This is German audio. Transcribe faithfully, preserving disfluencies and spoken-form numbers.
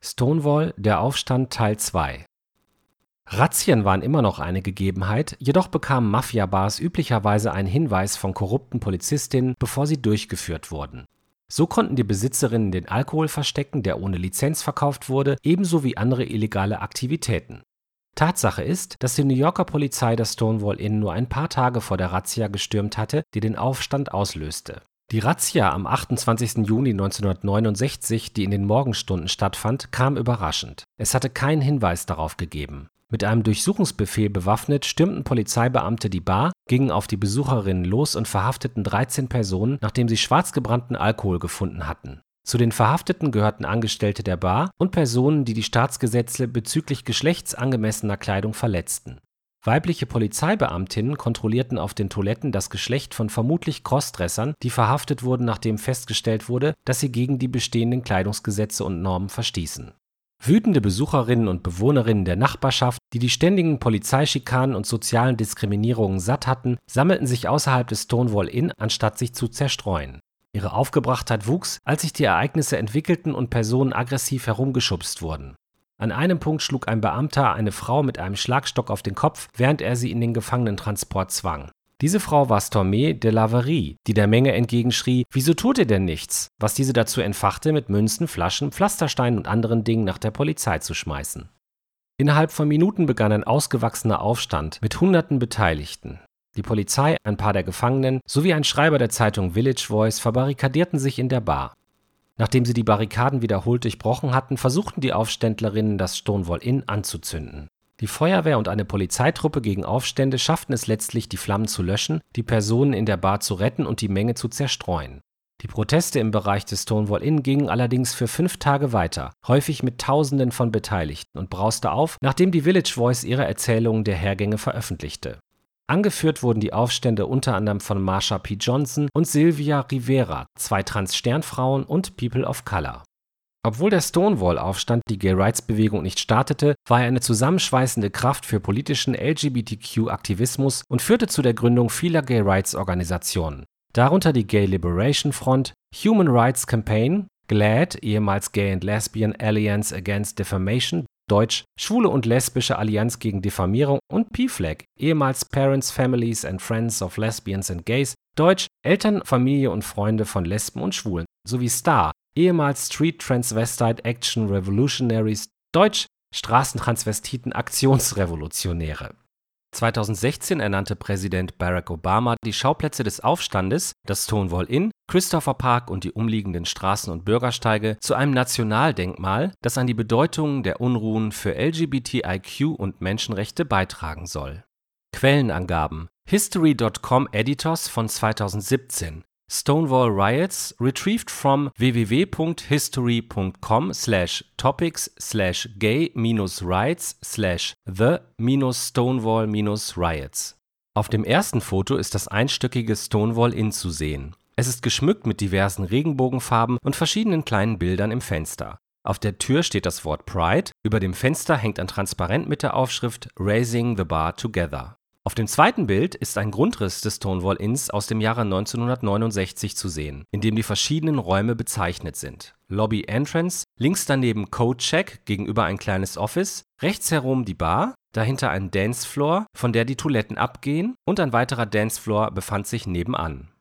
Stonewall, der Aufstand Teil zwei. Razzien waren immer noch eine Gegebenheit, jedoch bekamen Mafia-Bars üblicherweise einen Hinweis von korrupten Polizistinnen, bevor sie durchgeführt wurden. So konnten die Besitzerinnen den Alkohol verstecken, der ohne Lizenz verkauft wurde, ebenso wie andere illegale Aktivitäten. Tatsache ist, dass die New Yorker Polizei das Stonewall Inn nur ein paar Tage vor der Razzia gestürmt hatte, die den Aufstand auslöste. Die Razzia am achtundzwanzigsten Juni neunzehnhundertneunundsechzig, die in den Morgenstunden stattfand, kam überraschend. Es hatte keinen Hinweis darauf gegeben. Mit einem Durchsuchungsbefehl bewaffnet stürmten Polizeibeamte die Bar, gingen auf die Besucherinnen los und verhafteten dreizehn Personen, nachdem sie schwarz gebrannten Alkohol gefunden hatten. Zu den Verhafteten gehörten Angestellte der Bar und Personen, die die Staatsgesetze bezüglich geschlechtsangemessener Kleidung verletzten. Weibliche Polizeibeamtinnen kontrollierten auf den Toiletten das Geschlecht von vermutlich Crossdressern, die verhaftet wurden, nachdem festgestellt wurde, dass sie gegen die bestehenden Kleidungsgesetze und Normen verstießen. Wütende Besucherinnen und Bewohnerinnen der Nachbarschaft, die die ständigen Polizeischikanen und sozialen Diskriminierungen satt hatten, sammelten sich außerhalb des Stonewall Inn, anstatt sich zu zerstreuen. Ihre Aufgebrachtheit wuchs, als sich die Ereignisse entwickelten und Personen aggressiv herumgeschubst wurden. An einem Punkt schlug ein Beamter eine Frau mit einem Schlagstock auf den Kopf, während er sie in den Gefangenentransport zwang. Diese Frau war Stormé de Laverie, die der Menge entgegenschrie: „Wieso tut ihr denn nichts?", was diese dazu entfachte, mit Münzen, Flaschen, Pflastersteinen und anderen Dingen nach der Polizei zu schmeißen. Innerhalb von Minuten begann ein ausgewachsener Aufstand mit hunderten Beteiligten. Die Polizei, ein paar der Gefangenen sowie ein Schreiber der Zeitung Village Voice verbarrikadierten sich in der Bar. Nachdem sie die Barrikaden wiederholt durchbrochen hatten, versuchten die Aufständlerinnen, das Stonewall Inn anzuzünden. Die Feuerwehr und eine Polizeitruppe gegen Aufstände schafften es letztlich, die Flammen zu löschen, die Personen in der Bar zu retten und die Menge zu zerstreuen. Die Proteste im Bereich des Stonewall Inn gingen allerdings für fünf Tage weiter, häufig mit Tausenden von Beteiligten, und brauste auf, nachdem die Village Voice ihre Erzählungen der Hergänge veröffentlichte. Angeführt wurden die Aufstände unter anderem von Marsha P. Johnson und Sylvia Rivera, zwei Trans-Sternfrauen und People of Color. Obwohl der Stonewall-Aufstand die Gay-Rights-Bewegung nicht startete, war er eine zusammenschweißende Kraft für politischen L G B T Q-Aktivismus und führte zu der Gründung vieler Gay-Rights-Organisationen, darunter die Gay Liberation Front, Human Rights Campaign, GLAAD, ehemals Gay and Lesbian Alliance Against Defamation, deutsch Schwule und Lesbische Allianz gegen Diffamierung, und P F L A G, ehemals Parents, Families and Friends of Lesbians and Gays, deutsch Eltern, Familie und Freunde von Lesben und Schwulen, sowie STAR, ehemals Street Transvestite Action Revolutionaries, deutsch Straßentransvestiten Aktionsrevolutionäre. zweitausendsechzehn ernannte Präsident Barack Obama die Schauplätze des Aufstandes, das Stonewall Inn, Christopher Park und die umliegenden Straßen und Bürgersteige, zu einem Nationaldenkmal, das an die Bedeutung der Unruhen für L G B T I Q und Menschenrechte beitragen soll. Quellenangaben: History Punkt com Editors von zweitausendsiebzehn. Stonewall Riots retrieved from w w w Punkt history Punkt com slash topics slash gay minus rights slash the minus Stonewall minus Riots. Auf dem ersten Foto ist das einstöckige Stonewall Inn zu sehen. Es ist geschmückt mit diversen Regenbogenfarben und verschiedenen kleinen Bildern im Fenster. Auf der Tür steht das Wort Pride, über dem Fenster hängt ein Transparent mit der Aufschrift Raising the Bar Together. Auf dem zweiten Bild ist ein Grundriss des Stonewall Inns aus dem Jahre neunzehnhundertneunundsechzig zu sehen, in dem die verschiedenen Räume bezeichnet sind. Lobby Entrance, links daneben Code Check, gegenüber ein kleines Office, rechts herum die Bar, dahinter ein Dancefloor, von der die Toiletten abgehen, und ein weiterer Dancefloor befand sich nebenan.